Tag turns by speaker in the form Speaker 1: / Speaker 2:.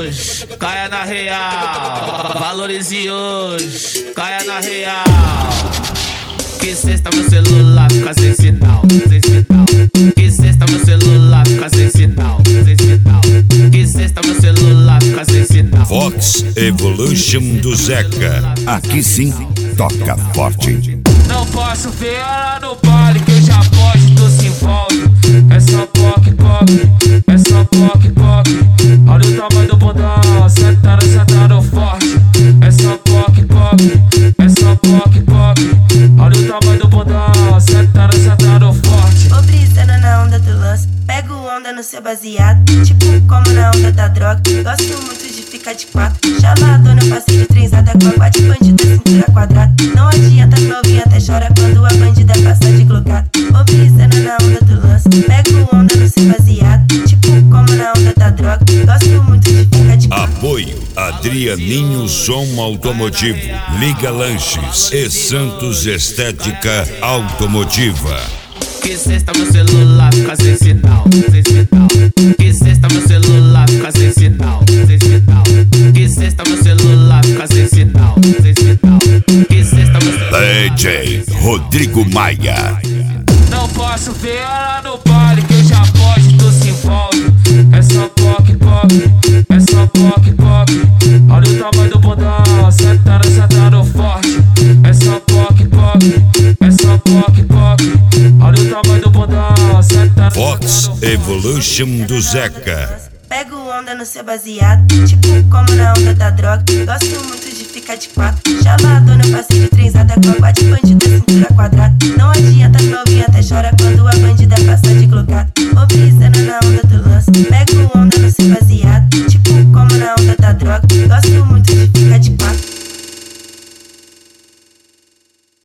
Speaker 1: hoje, caia na real. Valorize hoje, caia na real. Que sexta meu celular fica sem sinal, sem sinal. Que sexta meu celular fica sem sinal, sem sinal. Que sexta meu celular fica sem sinal.
Speaker 2: Vox Evolution do Zeca. Aqui sim, toca forte.
Speaker 1: Não posso ver ela no baile que eu já posto, tu se envolve. É só poc, poc, é só poc, poc. Olha o tamanho do bundão, sentando, sentando forte. É só poc, poc, é só poc, poc. Olha o tamanho do bundão, sentando, sentando forte.
Speaker 3: Ô brisando na onda do lance, pego onda no seu baseado. Tipo como na onda da droga, gosto muito de ficar de quatro. Chamadona, passei de trenzada com a guarda bandida, cintura quadrada. Não adianta, novinha até chora quando a bandida passa de glocado. Ô brisando na onda do lance, pego onda no seu baseado. Tipo como na onda da droga, gosto muito de ficar de quatro.
Speaker 2: Apoio Adrianinho Som Automotivo, Liga Lanches e Santos Estética Automotiva.
Speaker 1: Que sexta meu celular fica sem sinal, sem sinal. Que sexta meu celular fica sem sinal, sem sinal. Que sexta meu celular fica sem sinal, sem sinal. Que sexta meu celular.
Speaker 2: DJ Rodrigo Maia.
Speaker 1: Não posso ver ela no baile que eu já posto, tu se envolve. É só poc, poc, é só poc, poc. Olha o tamanho do bundão, sentando, sentando forte. É só poc, poc, é só poc, poc. Olha o tamanho do bundão, sentando.
Speaker 2: Vox Evolution do Zeca.
Speaker 3: Pego onda no seu baseado, tipo como na onda da droga. Gosto muito de ficar de quatro. Chamadona, passei de trenzada com a guarda bandida, cintura quadrada. Não adianta, novinha até chora quando a bandida passa de glocado. Ô brisando na onda do lance, pego onda no seu baseado, tipo como na onda da droga. Gosto muito de ficar de quatro.